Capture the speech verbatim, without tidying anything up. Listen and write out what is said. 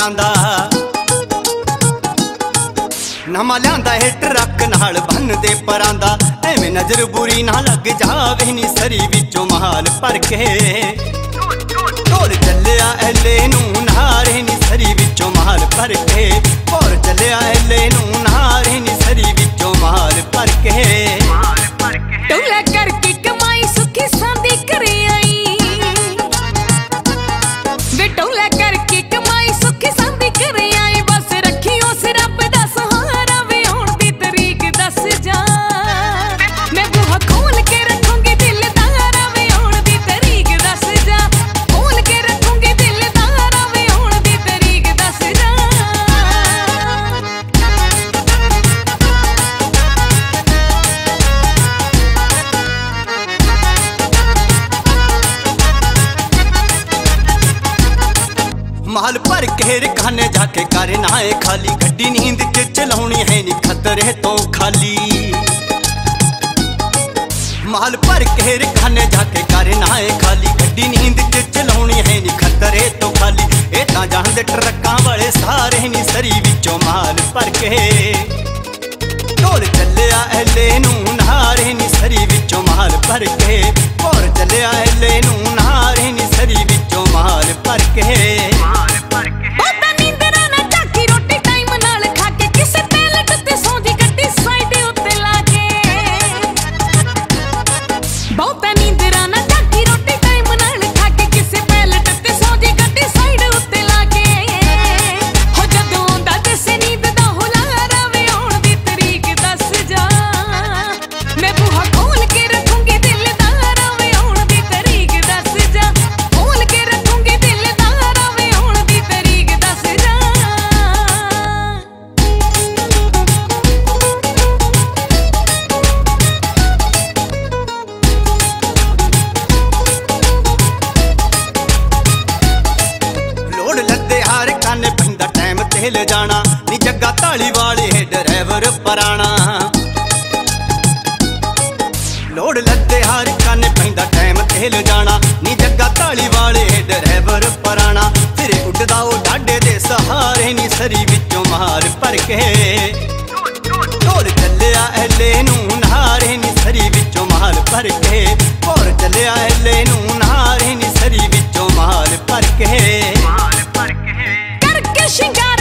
परांदा नवा लियांदा है ट्रक नाल बन दे परांदा एवें नजर बुरी ना लग जावे नी सरी विचों महाल भर के ढोल चलिया एले नूं नारे नी सरी विचों महाल भर के ढोल चलिया एले नूं नारे नी सरी विचों महाल भर के टोला करके कमाई सुखी सांदी करे आई वे टोला करके कमाई सुखी सांदी करे आई बस रखी उस रब दा सहारा वे होण दी तरीक दस जा मैं बूहा खोल के रखूंगी दिल तारा वे होण दी तरीक दस जा खोल के रखूंगी दिल तारा वे होण दी तरीक दस जा महल भर के खाने जाके करे ना है खाली गड्डी नींद च चलाउणी है नी खतरे तो खाली महल भर के खाने जाके करे ना है खाली गड्डी नींद च चलाउणी है नी खतरे तो खाली ए तां जान दे ट्रक्कां वाले सारे नी सरी विचों महल भर के ढोल चलिया एले नूं नारे नी सरी विचों महल भर के ढोल चलिया एले नूं नारे नी सरी विचों महल भर के तेल जाना नी जग्गा ताली वाले है ड्राइवर पराना लोड लद्दे हर काने पैंदा टाइम तेल जाना नी जग्गा ताली वाले है ड्राइवर पराना फिर उड़दा ओ डाडे दे सहारे नी सरी विचों महाल भर के ढोल चलिया एले नूं नारे नी सरी विचों महाल भर के ढोल चलिया एले नूं नारे नी सरी विचों महाल भर के करके शिंगार